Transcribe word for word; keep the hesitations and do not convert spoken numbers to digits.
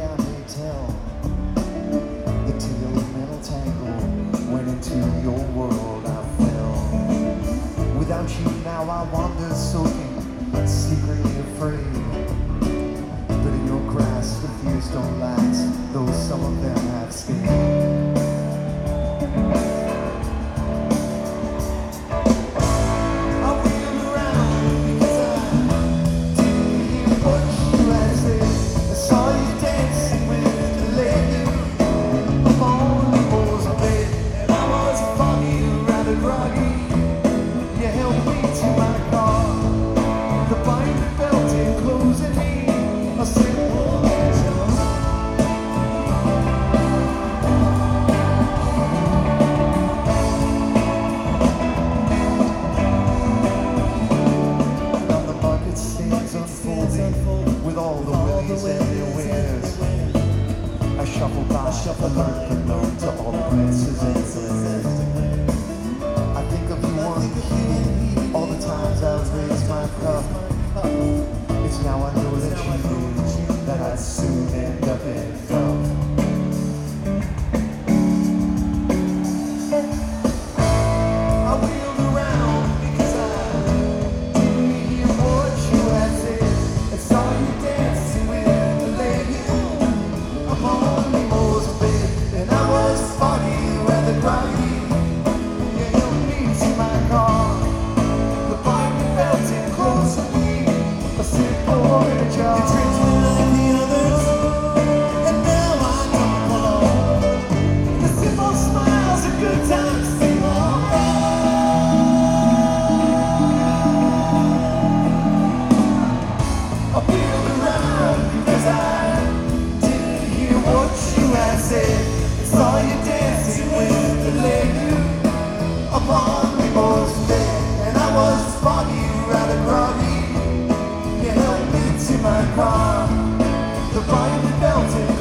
I may tell the tale of mental tangle. Went into your world, I fell. Without you now I wander soaking, secretly afraid. But in your grasp the fears don't last, though some of them have stayed. With all the willies and their wares, I shuffle by, alert but known to all the glances and glares. I think of you on cue, all the times I've raised my cup. It's now I know that you knew that I'd soon end up in love. Saw you dancing with the lady upon the most bed, and I was foggy, rather groggy. You helped me to my car, the volume belted.